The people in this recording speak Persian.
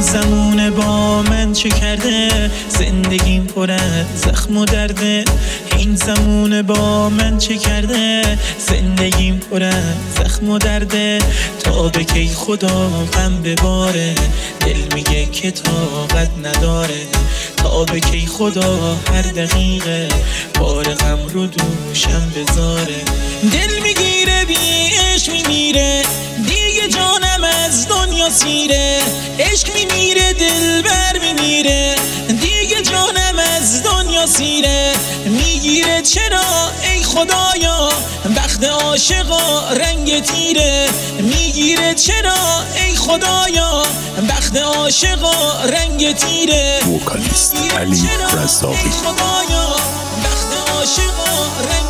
زمونه با من چه کرده، زندگیم پر از زخم و درده. این زمونه با من چه کرده، زندگیم پر از زخم و درده. تا به کی خدا غم بباره، دل میگه که طاقت نداره. تا به کی خدا هر دقیقه بار غم رو دوشم بذاره. دل میگیره بی عشق میمیره، دیگه جانم از دنیا سیره. عشق میمیره دلبر میمیره، دیگه جانم از دنیا سیره. میگیره چرا ای خدایا بخت عاشقا رنگ تیره. میگیره چرا ای خدایا بخت عاشقا رنگ تیره. وکالیست علی رزاقی. خدایا بخت عاشقا رنگ